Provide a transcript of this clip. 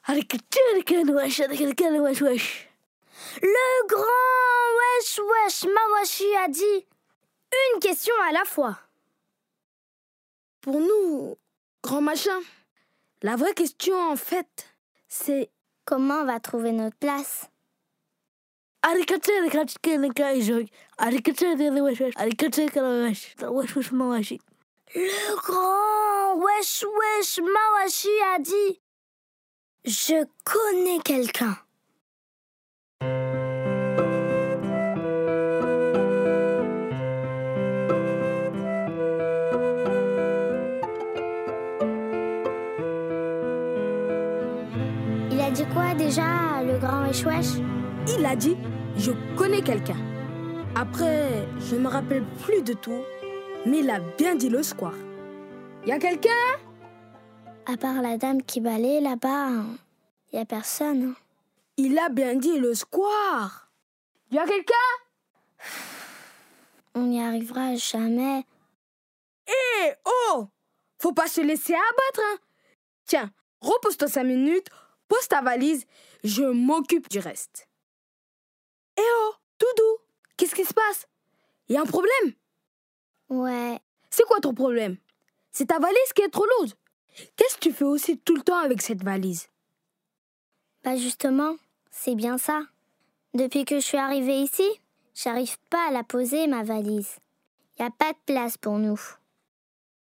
Le grand wesh wesh Mawashi a dit une question à la fois. Pour nous, grand machin, la vraie question en fait, c'est comment on va trouver notre place? Le grand wesh wesh Mawashi a dit je connais quelqu'un. Il a dit quoi déjà, le grand wesh wesh? Il a dit je connais quelqu'un. Après, je me rappelle plus de tout, mais il a bien dit le square. Y a quelqu'un? À part la dame qui balaye là-bas, y a personne. Il a bien dit le square. Y a quelqu'un? On n'y arrivera jamais. Hé, oh! Faut pas se laisser abattre, hein. Tiens, repose-toi 5 minutes, pose ta valise, je m'occupe du reste. Eh oh, Doudou, qu'est-ce qui se passe? Y a un problème? Ouais. C'est quoi ton problème? C'est ta valise qui est trop lourde. Qu'est-ce que tu fais aussi tout le temps avec cette valise? Bah justement, c'est bien ça. Depuis que je suis arrivée ici, j'arrive pas à la poser, ma valise. Y a pas de place pour nous.